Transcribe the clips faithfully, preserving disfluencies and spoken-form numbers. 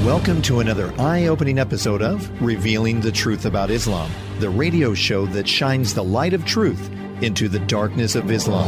Welcome to another eye-opening episode of Revealing the Truth About Islam, the radio show that shines the light of truth into the darkness of Islam.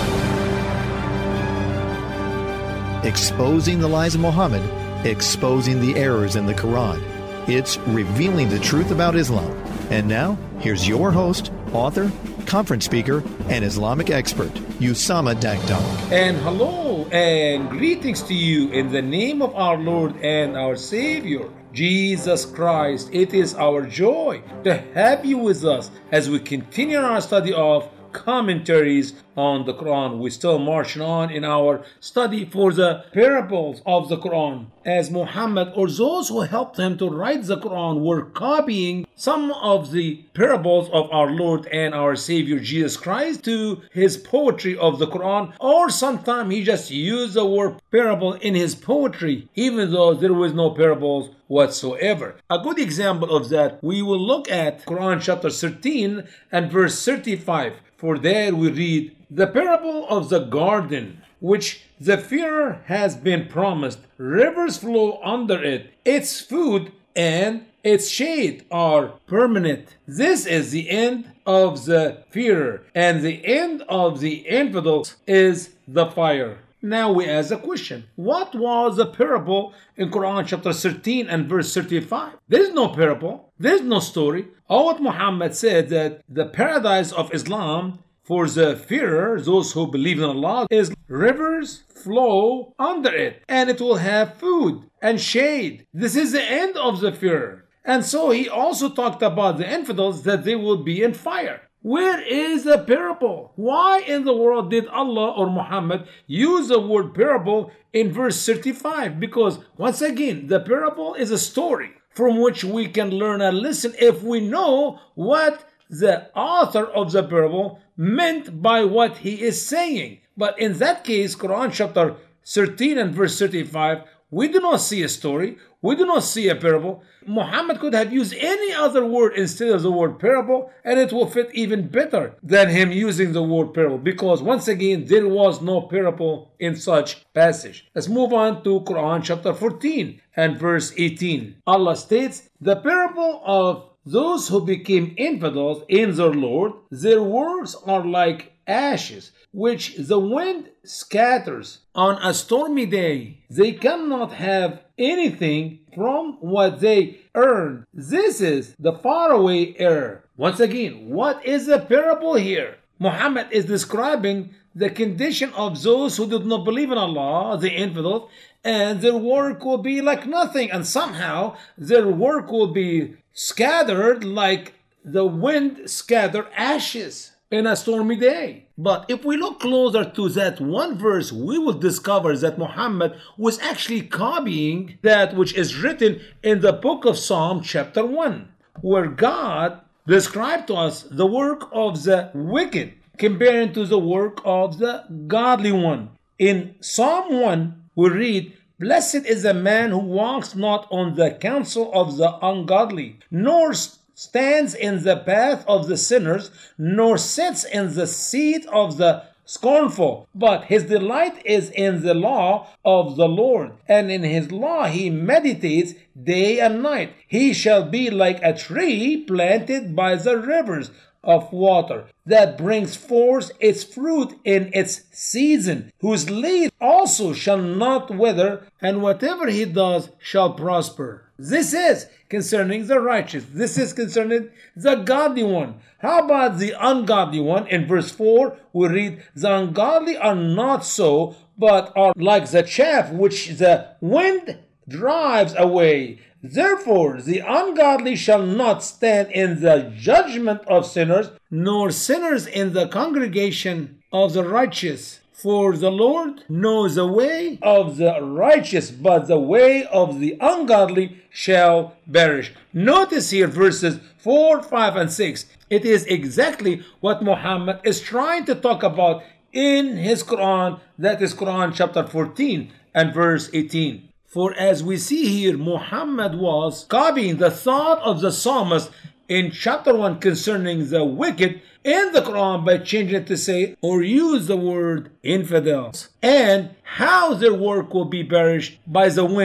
Exposing the lies of Muhammad, exposing the errors in the Quran. It's Revealing the Truth About Islam. And now, here's your host, author, conference speaker, and Islamic expert, Usama Dakdok. And hello and greetings to you in the name of our Lord and our Savior, Jesus Christ. It is our joy to have you with us as we continue our study of commentaries on the Quran. We're still marching on in our study for the parables of the Quran, as Muhammad or those who helped him to write the Quran were copying some of the parables of our Lord and our Savior Jesus Christ to his poetry of the Quran, or sometimes he just used the word parable in his poetry even though there was no parables whatsoever. A good example of that, we will look at Quran chapter thirteen and verse thirty-five. For there we read, the parable of the garden, which the fearer has been promised. Rivers flow under it. Its food and its shade are permanent. This is the end of the fearer, and the end of the infidels is the fire. Now we ask a question. What was the parable in Quran chapter thirteen and verse thirty-five? There is no parable. There is no story. All what Muhammad said that the paradise of Islam for the fearer, those who believe in Allah, is rivers flow under it, and it will have food and shade. This is the end of the fearer. And so he also talked about the infidels, that they will be in fire. Where is the parable? Why in the world did Allah or Muhammad use the word parable in verse thirty-five? Because once again, the parable is a story from which we can learn a lesson if we know what the author of the parable meant by what he is saying. But in that case, Quran chapter thirteen and verse thirty-five, we do not see a story. We do not see a parable. Muhammad could have used any other word instead of the word parable, and it will fit even better than him using the word parable, because once again, there was no parable in such passage. Let's move on to Quran chapter fourteen and verse eighteen. Allah states, the parable of those who became infidels in their Lord, their works are like ashes, which the wind scatters on a stormy day. They cannot have anything from what they earn. This is the faraway error. Once again, what is the parable here? Muhammad is describing the condition of those who did not believe in Allah, the infidels, and their work will be like nothing, and somehow their work will be scattered like the wind scatter ashes in a stormy day. But if we look closer to that one verse, we will discover that Muhammad was actually copying that which is written in the book of Psalm chapter one, where God described to us the work of the wicked comparing to the work of the godly one. In Psalm one, we read, blessed is the man who walks not on the counsel of the ungodly, nor stands in the path of the sinners, nor sits in the seat of the scornful. But his delight is in the law of the Lord, and in his law he meditates day and night. He shall be like a tree planted by the rivers of water, that brings forth its fruit in its season, whose leaf also shall not wither, and whatever he does shall prosper. This is concerning the righteous. This is concerning the godly one. How about the ungodly one? In verse four, we read, the ungodly are not so, but are like the chaff which the wind drives away. Therefore, the ungodly shall not stand in the judgment of sinners, nor sinners in the congregation of the righteous. For the Lord knows the way of the righteous, but the way of the ungodly shall perish. Notice here verses four, five, and six. It is exactly what Muhammad is trying to talk about in his Quran. That is Quran chapter fourteen and verse eighteen. For as we see here, Muhammad was copying the thought of the psalmist in chapter one concerning the wicked in the Quran by changing it to say or use the word infidels, and how their work will be perished by the wind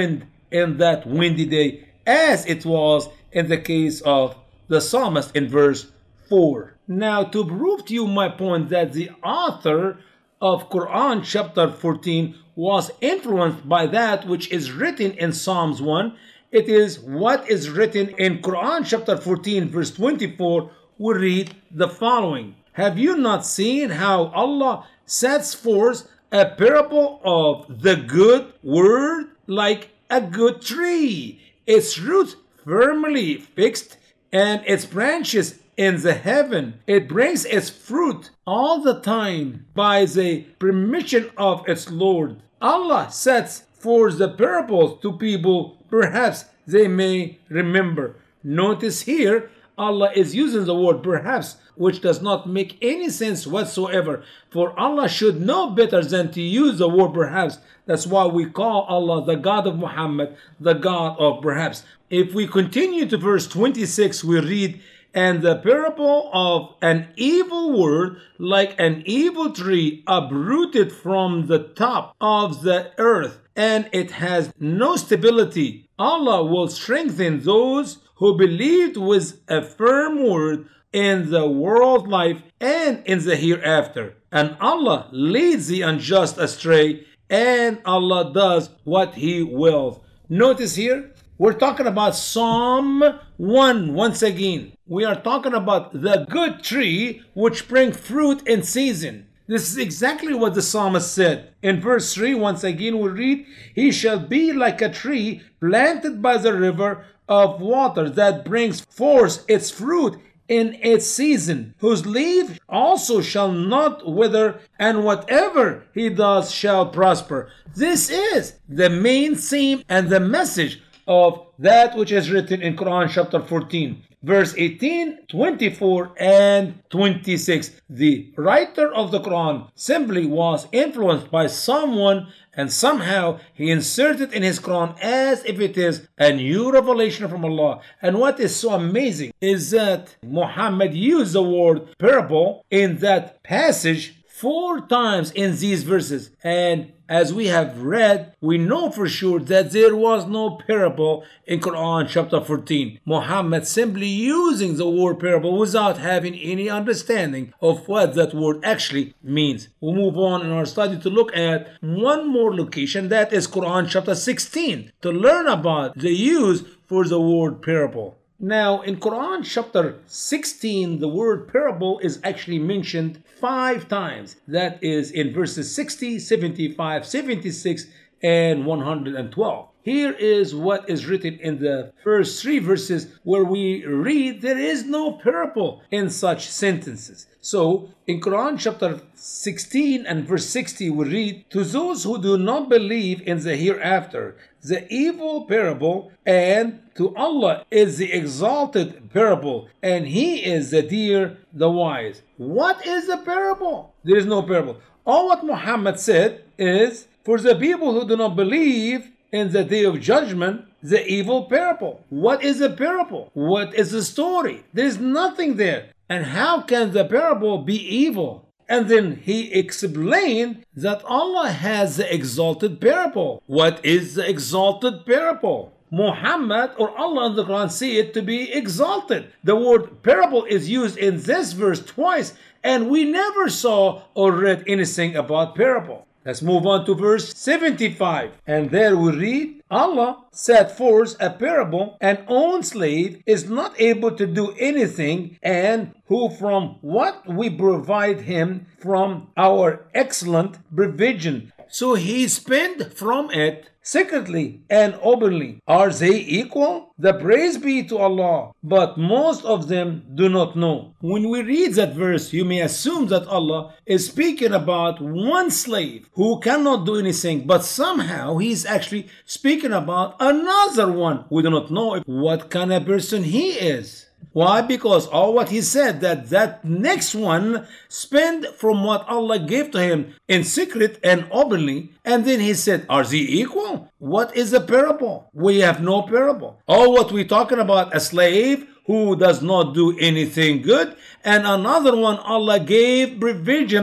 in that windy day, as it was in the case of the psalmist in verse four. Now, to prove to you my point that the author of Quran chapter fourteen was influenced by that which is written in Psalms one, it is what is written in Quran chapter fourteen verse twenty-four. We read the following: have you not seen how Allah sets forth a parable of the good word like a good tree, its roots firmly fixed and its branches in the heaven? It brings its fruit all the time by the permission of its Lord. Allah sets forth the parables to people perhaps they may remember. Notice here, Allah is using the word perhaps, which does not make any sense whatsoever. For Allah should know better than to use the word perhaps. That's why we call Allah the God of Muhammad, the God of perhaps. If we continue to verse twenty-six, we read, and the parable of an evil word like an evil tree uprooted from the top of the earth, and it has no stability. Allah will strengthen those who believed with a firm word in the world life and in the hereafter. And Allah leads the unjust astray, and Allah does what He wills. Notice here, we're talking about Psalm one once again. We are talking about the good tree which brings fruit in season. This is exactly what the psalmist said. In verse three, once again we read, he shall be like a tree planted by the river of water that brings forth its fruit in its season, whose leaf also shall not wither, and whatever he does shall prosper. This is the main theme and the message of that which is written in Quran chapter fourteen, verse eighteen, twenty-four, and twenty-six. The writer of the Quran simply was influenced by someone, and somehow he inserted in his Quran as if it is a new revelation from Allah. And what is so amazing is that Muhammad used the word parable in that passage four times in these verses. And as we have read, we know for sure that there was no parable in Quran chapter fourteen. Muhammad simply using the word parable without having any understanding of what that word actually means. We'll move on in our study to look at one more location, that is Quran chapter sixteen, to learn about the use for the word parable. Now, in Quran chapter sixteen, the word parable is actually mentioned five times. That is in verses sixty, seventy-five, seventy-six, and one hundred twelve. Here is what is written in the first three verses, where we read there is no parable in such sentences. So, in Quran chapter sixteen and verse sixty, we read, to those who do not believe in the hereafter, the evil parable, and to Allah is the exalted parable, and He is the dear, the wise. What is a parable? There is no parable. All what Muhammad said is, for the people who do not believe in the day of judgment, the evil parable. What is a parable? What is a story? There is nothing there. And how can the parable be evil? And then he explained that Allah has the exalted parable. What is the exalted parable? Muhammad or Allah in the Quran see it to be exalted. The word parable is used in this verse twice, and we never saw or read anything about parable. Let's move on to verse seventy-five. And there we read, Allah set forth a parable. An own slave is not able to do anything, and who from what we provide him from our excellent provision, so he spent from it secretly and openly. Are they equal? The praise be to Allah, but most of them do not know. When we read that verse, you may assume that Allah is speaking about one slave who cannot do anything, but somehow he is actually speaking about another one. We do not know what kind of person he is. Why? Because all what he said, that that next one spent from what Allah gave to him in secret and openly, and then he said, are they equal? What is a parable? We have no parable. All what we're talking about, a slave who does not do anything good, and another one Allah gave provision,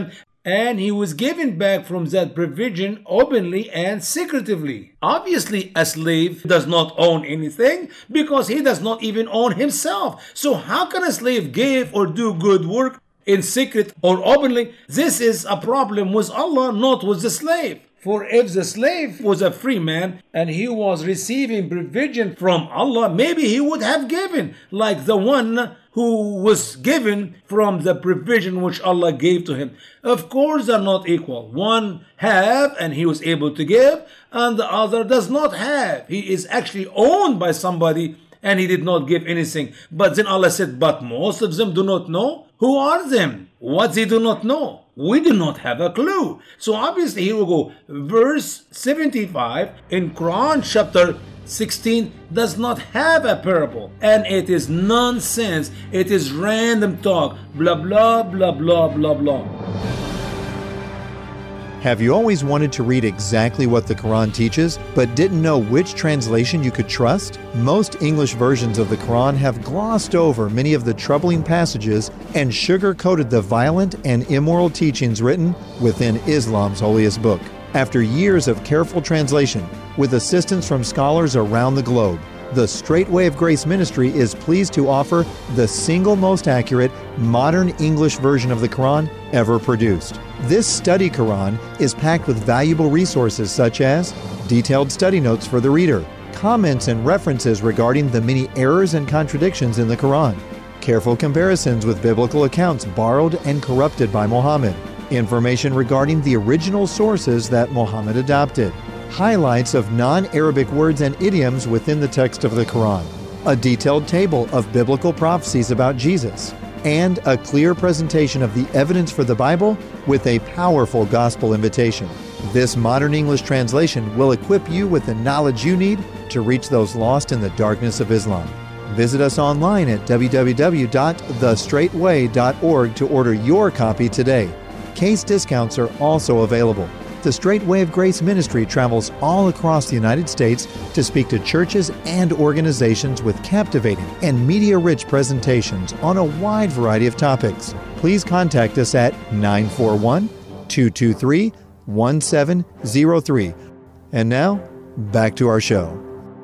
and he was given back from that provision openly and secretively. Obviously, a slave does not own anything because he does not even own himself. So how can a slave give or do good work in secret or openly? This is a problem with Allah, not with the slave. For if the slave was a free man and he was receiving provision from Allah, maybe he would have given like the one who was given from the provision which Allah gave to him. Of course, they're not equal. One have and he was able to give, and the other does not have. He is actually owned by somebody and he did not give anything. But then Allah said, but most of them do not know. Who are them? What they do not know? We do not have a clue. So obviously here we go. Verse seventy-five in Quran chapter sixteen does not have a parable. And it is nonsense. It is random talk. Blah, blah, blah, blah, blah, blah. Have you always wanted to read exactly what the Quran teaches, but didn't know which translation you could trust? Most English versions of the Quran have glossed over many of the troubling passages and sugar-coated the violent and immoral teachings written within Islam's holiest book. After years of careful translation, with assistance from scholars around the globe, the Straight Way of Grace Ministry is pleased to offer the single most accurate modern English version of the Quran ever produced. This study Quran is packed with valuable resources such as detailed study notes for the reader, comments and references regarding the many errors and contradictions in the Quran, careful comparisons with biblical accounts borrowed and corrupted by Muhammad, information regarding the original sources that Muhammad adopted, highlights of non-Arabic words and idioms within the text of the Quran, a detailed table of biblical prophecies about Jesus, and a clear presentation of the evidence for the Bible with a powerful gospel invitation. This modern English translation will equip you with the knowledge you need to reach those lost in the darkness of Islam. Visit us online at w w w dot the straight way dot org to order your copy today. Case discounts are also available. The Straight Way of Grace Ministry travels all across the United States to speak to churches and organizations with captivating and media-rich presentations on a wide variety of topics. Please contact us at nine four one, two two three, one seven zero three. And now, back to our show.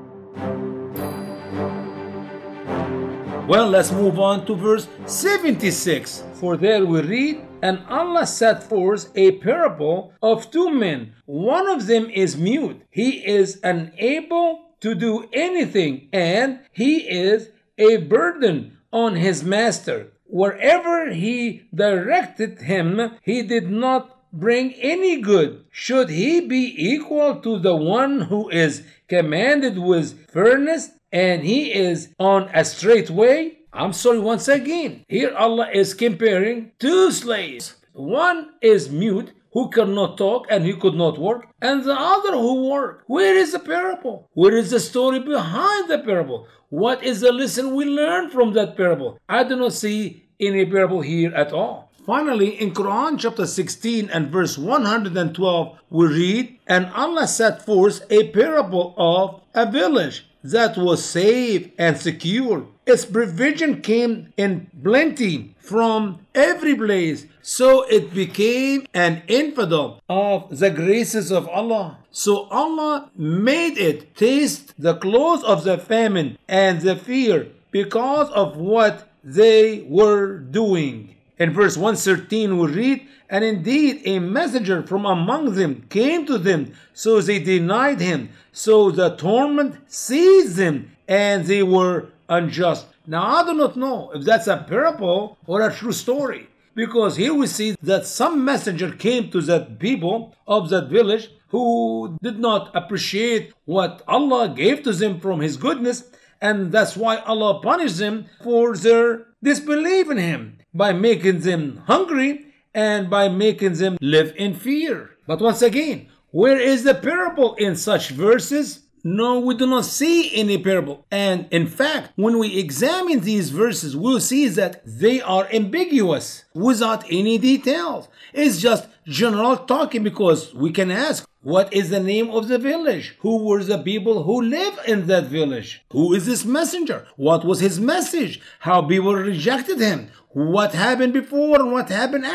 Well, let's move on to verse seventy-six. For there we read, and Allah set forth a parable of two men. One of them is mute. He is unable to do anything, and he is a burden on his master. Wherever he directed him, he did not bring any good. Should he be equal to the one who is commanded with fairness, and he is on a straight way? I'm sorry, once again, here Allah is comparing two slaves. One is mute, who cannot talk and he could not work, and the other who worked. Where is the parable? Where is the story behind the parable? What is the lesson we learn from that parable? I do not see any parable here at all. Finally, in Quran chapter sixteen and verse one hundred twelve, we read, and Allah set forth a parable of a village that was safe and secure. Its provision came in plenty from every place, so it became an infidel of the graces of Allah. So Allah made it taste the close of the famine and the fear because of what they were doing. In verse one thirteen we read, and indeed a messenger from among them came to them, so they denied him. So the torment seized them, and they were unjust. Now I do not know if that's a parable or a true story, because here we see that some messenger came to that people of that village who did not appreciate what Allah gave to them from His goodness, and that's why Allah punished them for their disbelief in Him by making them hungry and by making them live in fear. But once again, where is the parable in such verses? No, we do not see any parable. And in fact, when we examine these verses, we'll see that they are ambiguous without any details. It's just general talking, because we can ask, what is the name of the village? Who were the people who live in that village? Who is this messenger? What was his message? How people rejected him? What happened before and what happened after?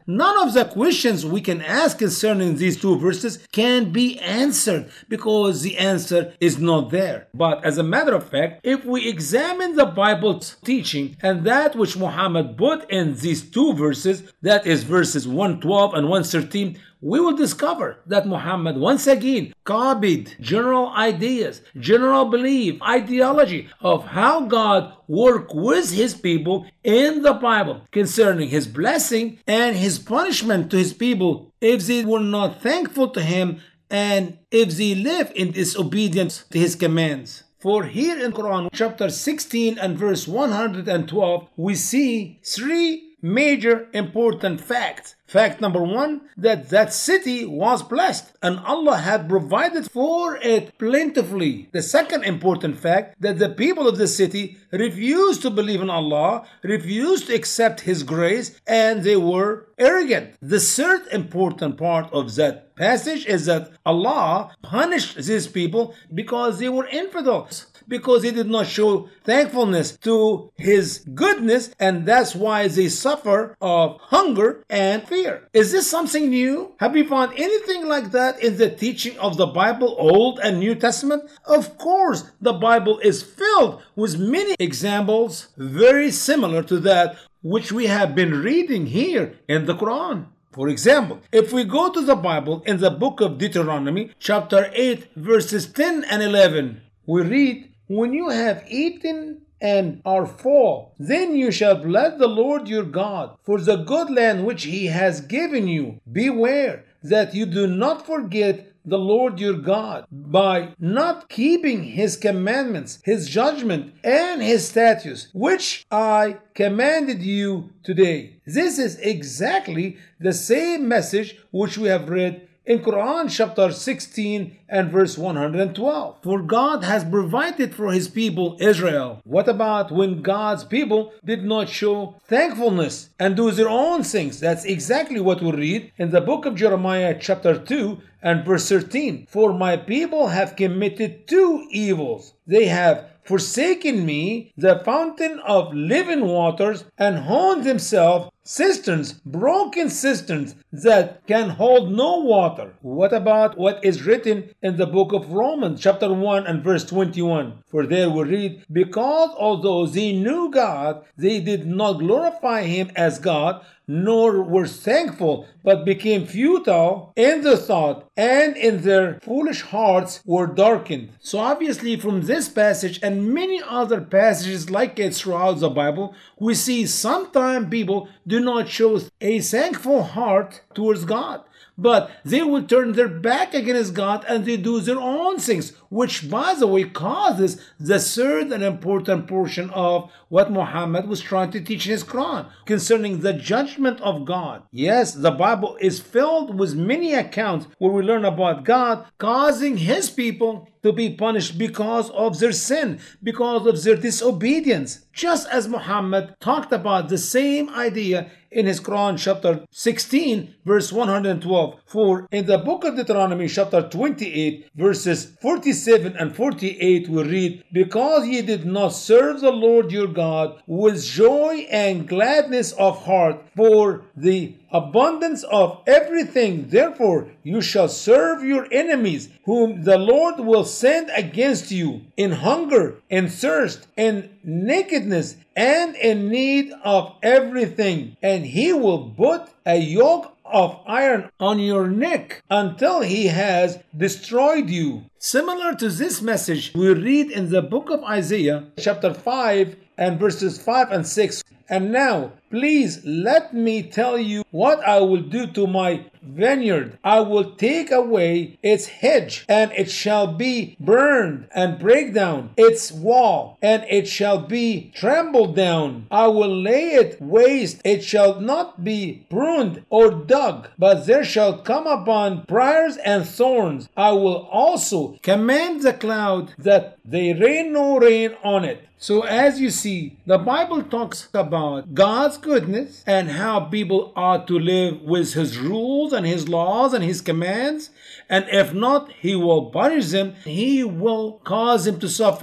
None of the questions we can ask concerning these two verses can be answered because the answer is not there. But as a matter of fact, if we examine the Bible's teaching and that which Muhammad put in these two verses, that is verses one twelve and one thirteen, we will discover that Muhammad once again copied general ideas, general belief, ideology of how God worked with his people in the Bible concerning his blessing and his punishment to his people if they were not thankful to him and if they live in disobedience to his commands. For here in Quran chapter sixteen and verse one hundred twelve, we see three major important facts. Fact number one, that that city was blessed and Allah had provided for it plentifully. The second important fact, that the people of the city refused to believe in Allah, refused to accept His grace, and they were arrogant. The third important part of that passage is that Allah punished these people because they were infidels, because they did not show thankfulness to His goodness, and that's why they suffer of hunger and fear. Is this something new? Have you found anything like that in the teaching of the Bible, Old and New Testament? Of course, the Bible is filled with many examples very similar to that which we have been reading here in the Quran. For example, if we go to the Bible in the book of Deuteronomy, chapter eight, verses ten and eleven, we read, "When you have eaten and are full, then you shall bless the Lord your God for the good land which He has given you. Beware that you do not forget the Lord your God by not keeping His commandments, His judgment, and His statutes, which I commanded you today." This is exactly the same message which we have read in Quran chapter sixteen and verse one hundred twelve. For God has provided for His people Israel. What about when God's people did not show thankfulness and do their own things? That's exactly what we read in the book of Jeremiah chapter two and verse thirteen. "For my people have committed two evils. They have forsaken me, the fountain of living waters, and honed themselves cisterns, broken cisterns that can hold no water." What about what is written in the book of Romans chapter one and verse twenty-one? For there we read, "Because although they knew God, they did not glorify Him as God, nor were thankful, but became futile in their thought, and in their foolish hearts were darkened." So obviously from this passage and many other passages like it throughout the Bible, we see sometimes people do not show a thankful heart towards God, but they will turn their back against God and they do their own things, which by the way causes the third and important portion of what Muhammad was trying to teach in his Quran concerning the judgment of God. Yes, the Bible is filled with many accounts where we learn about God causing His people to be punished because of their sin, because of their disobedience. Just as Muhammad talked about the same idea in his Quran chapter sixteen verse one hundred twelve. For in the book of Deuteronomy chapter twenty-eight verses forty-seven and forty-eight we read, "Because ye did not serve the Lord your God with joy and gladness of heart for the abundance of everything, therefore you shall serve your enemies, whom the Lord will send against you in hunger, in thirst, in nakedness, and in need of everything. And He will put a yoke of iron on your neck until He has destroyed you." Similar to this message, we read in the book of Isaiah, chapter five and verses five and six. "And now, please let me tell you what I will do to my vineyard. I will take away its hedge, and it shall be burned, and break down its wall, and it shall be trampled down. I will lay it waste, it shall not be pruned or dug, but there shall come upon briars and thorns. I will also command the cloud that they rain no rain on it." So as you see, the Bible talks about God's goodness and how people ought to live with His rules and His laws and His commands. And if not, He will punish them. He will cause them to suffer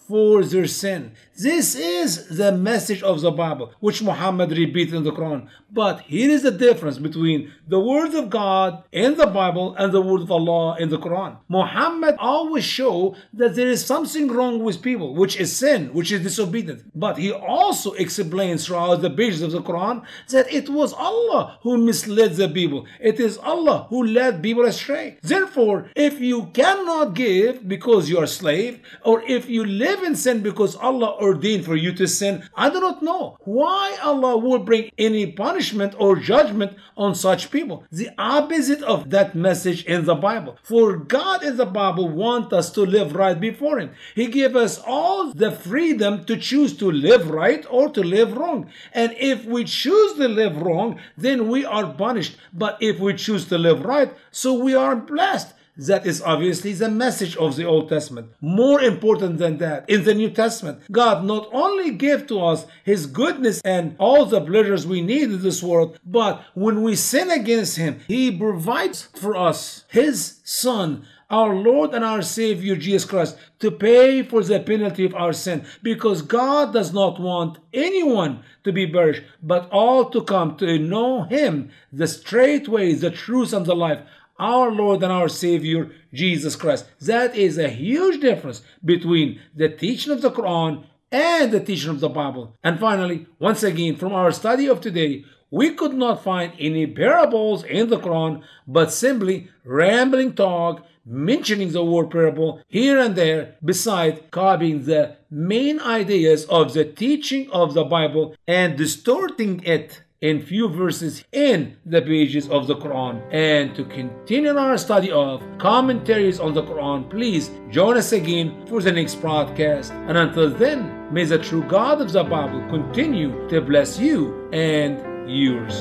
for their sin. This is the message of the Bible, which Muhammad repeated in the Quran. But here is the difference between the words of God in the Bible and the word of Allah in the Quran. Muhammad always show that there is something wrong with people, which is sin, which is disobedience. But he also explains throughout the pages of the Quran that it was Allah who misled the people. It is Allah who led people astray. Therefore, if you cannot give because you are a slave, or if you live in sin because Allah ordained for you to sin, I do not know why Allah will bring any punishment or judgment on such people. The opposite of that message in the Bible. For God in the Bible wants us to live right before Him. He gave us all the freedom to choose to live right or to live wrong. And if we choose to live wrong, then we are punished. But if we choose to live right, so we are blessed. That is obviously the message of the Old Testament. More important than that, in the New Testament, God not only gave to us His goodness and all the pleasures we need in this world, but when we sin against Him, He provides for us His Son, our Lord and our Savior Jesus Christ, to pay for the penalty of our sin, because God does not want anyone to be perished, but all to come to know Him, the straight way, the truth, and the life, our Lord and our Savior, Jesus Christ. That is a huge difference between the teaching of the Quran and the teaching of the Bible. And finally, once again, from our study of today, we could not find any parables in the Quran, but simply rambling talk, mentioning the word parable here and there, besides copying the main ideas of the teaching of the Bible and distorting it in few verses in the pages of the Quran. And to continue our study of commentaries on the Quran, please join us again for the next broadcast. And until then, may the true God of the Bible continue to bless you and yours.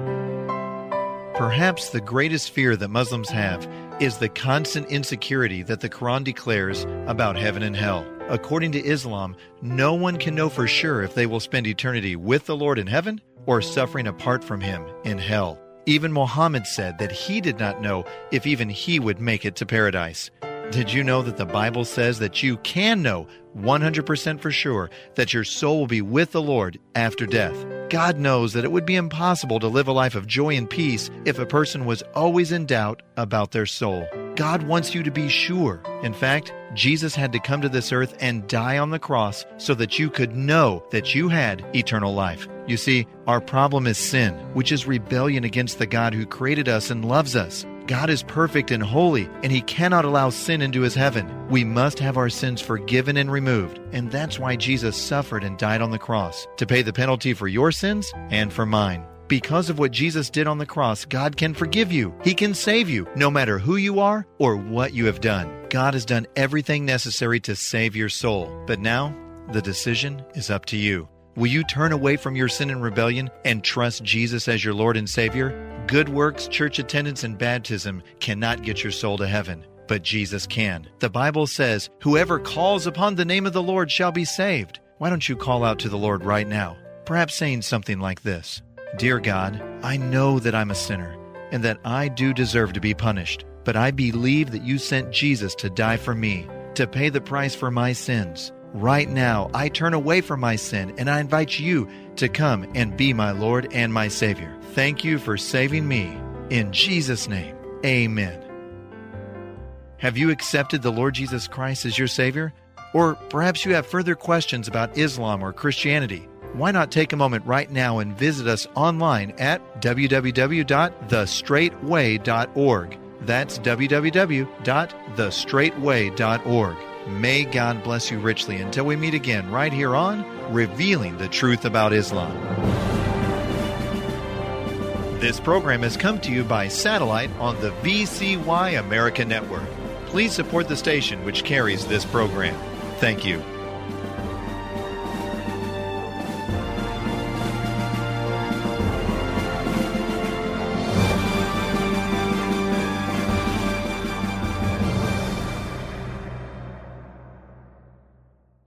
Perhaps the greatest fear that Muslims have is the constant insecurity that the Quran declares about heaven and hell. According to Islam, no one can know for sure if they will spend eternity with the Lord in heaven or suffering apart from Him in hell. Even Muhammad said that he did not know if even he would make it to paradise. Did you know that the Bible says that you can know one hundred percent for sure that your soul will be with the Lord after death? God knows that it would be impossible to live a life of joy and peace if a person was always in doubt about their soul. God wants you to be sure. In fact, Jesus had to come to this earth and die on the cross so that you could know that you had eternal life. You see, our problem is sin, which is rebellion against the God who created us and loves us. God is perfect and holy, and He cannot allow sin into His heaven. We must have our sins forgiven and removed, and that's why Jesus suffered and died on the cross, to pay the penalty for your sins and for mine. Because of what Jesus did on the cross, God can forgive you. He can save you, no matter who you are or what you have done. God has done everything necessary to save your soul. But now, the decision is up to you. Will you turn away from your sin and rebellion and trust Jesus as your Lord and Savior? Good works, church attendance, and baptism cannot get your soul to heaven, but Jesus can. The Bible says, "Whoever calls upon the name of the Lord shall be saved." Why don't you call out to the Lord right now? Perhaps saying something like this: Dear God, I know that I'm a sinner and that I do deserve to be punished, but I believe that you sent Jesus to die for me, to pay the price for my sins. Right now, I turn away from my sin and I invite you to come and be my Lord and my Savior. Thank you for saving me. In Jesus' name, amen. Have you accepted the Lord Jesus Christ as your Savior? Or perhaps you have further questions about Islam or Christianity. Why not take a moment right now and visit us online at w w w dot the straight way dot org. That's w w w dot the straight way dot org. May God bless you richly until we meet again right here on Revealing the Truth About Islam. This program has come to you by satellite on the V C Y America Network. Please support the station which carries this program. Thank you.